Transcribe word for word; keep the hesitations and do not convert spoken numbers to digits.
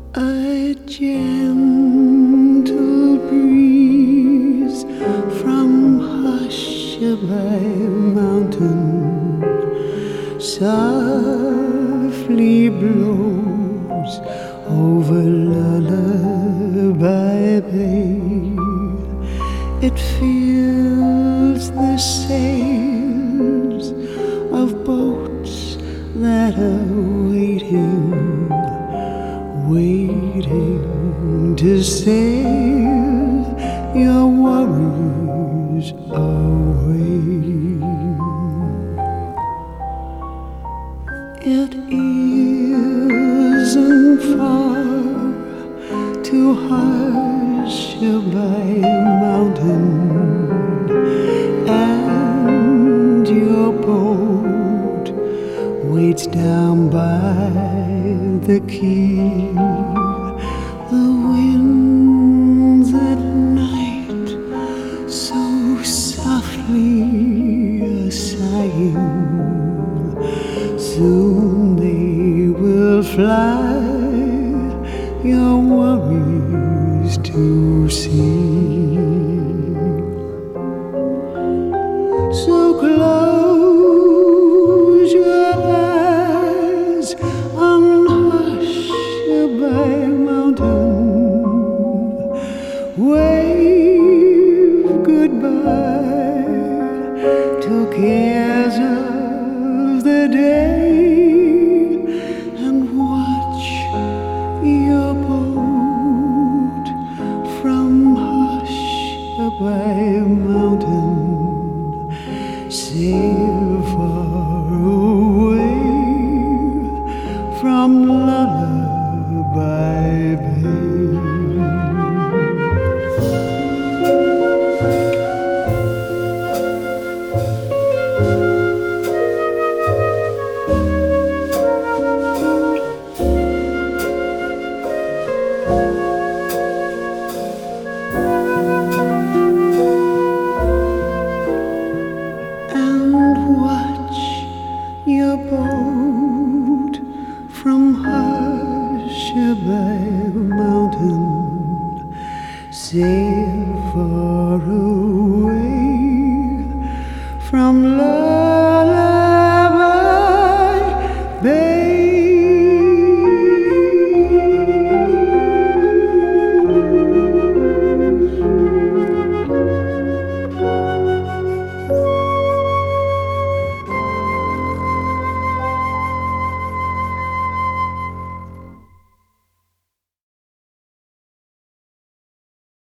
A gentle breeze from Hushabye Mountain softly blows over Lullaby Bay. It fills the sails of boats that are waiting, waiting to save your worries away. It isn't far to Hushabye Mountain, and your boat waits down by the quay. The winds at night so softly are sighing. Soon they will fly your worries to sea. So close your eyes on Hushabye Mountain, wave goodbye to cares of the day, and watch your boat from Hushabye Mountain sail far away from Lullaby Bay. Your boat from Hushabye Mountain sail for